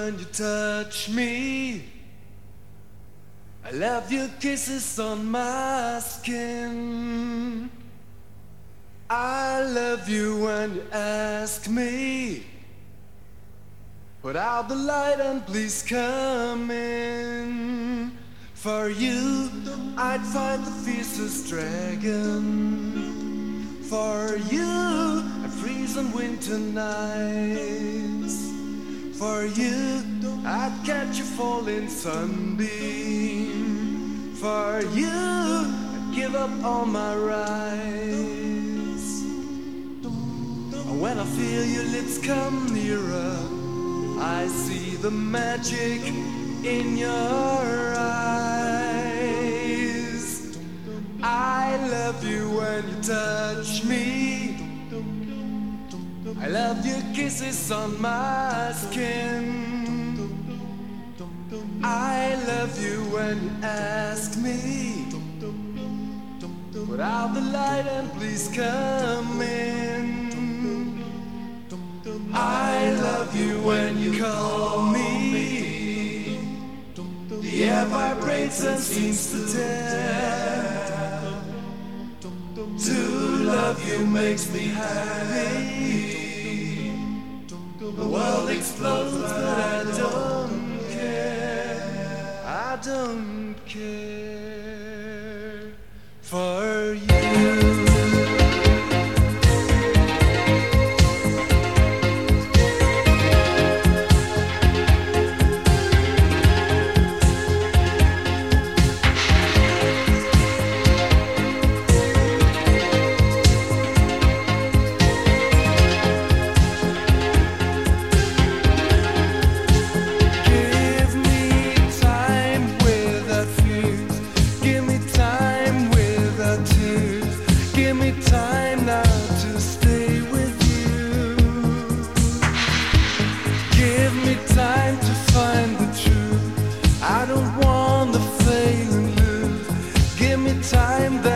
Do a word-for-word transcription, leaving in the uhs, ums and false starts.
when you touch me. I love your kisses on my skin. I love you when you ask me, put out the light and please come in. For you, I'd fight the fiercest dragon. For you, I'd freeze on winter nights. For you, I'd catch a falling sunbeam. For you, I'd give up all my rights. When I feel your lips come nearer, I see the magic in your eyes. I love you when you touch me. I love your kisses on my skin. I love you when you ask me, put out the light and please come in. I love you when you call me. The air vibrates and seems to tell. To love you makes me happy. The world explodes but I don't care. I don't care for you. Time